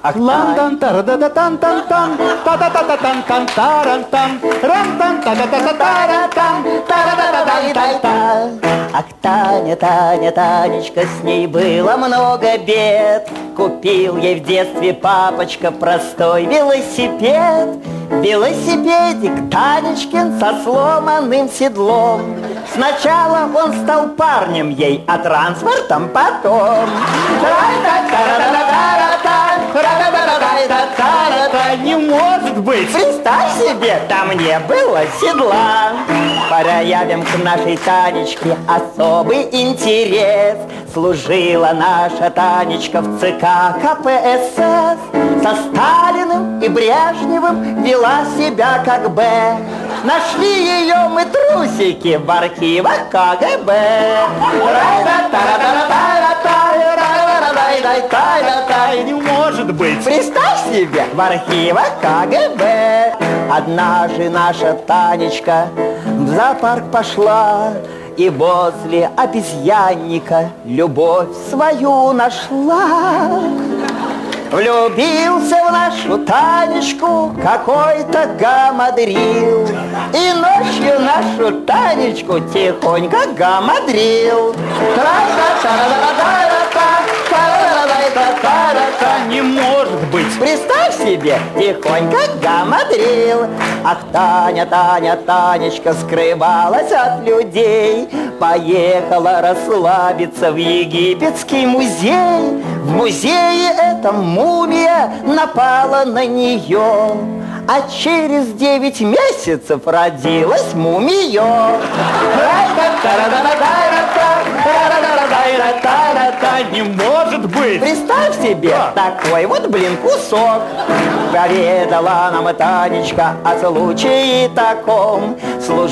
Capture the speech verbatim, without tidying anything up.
Ах, Лан-тан, тара-да-да-тан-тан-тан, та-та-та-та-тан-тан-таран-тан, ран-тан, та-та-та-та-таран-тан, та-та-та-та-тан-тан. Ах, Таня, Таня, Танечка, с ней было много бед. Купил ей в детстве папочка простой велосипед. Велосипедик Танечкин со сломанным седлом. Сначала он стал парнем ей, а транспортом потом. Не может быть! Представь себе, там не было седла. Проявим к нашей Танечке особый интерес. Служила наша Танечка в ЦК КПСС. Со Сталиным и Брежневым вела себя как Б. Нашли ее мы трусики в архивах КГБ. Не может быть! Представь себе, в архивах КГБ. Однажды наша Танечка в зоопарк пошла и возле обезьянника любовь свою нашла. Влюбился в нашу Танечку какой-то гамадрил, и ночью нашу Танечку тихонько гамадрил. Не может быть! Представь себе, тихонько гамадрил. Ах, Таня, Таня, Танечка скрывалась от людей. Поехала расслабиться в египетский музей. В музее эта мумия напала на нее, а через девять месяцев родилась мумиё. Не может быть! Представь себе, такой вот, блин, кусок. Поведала нам Танечка о случае таком.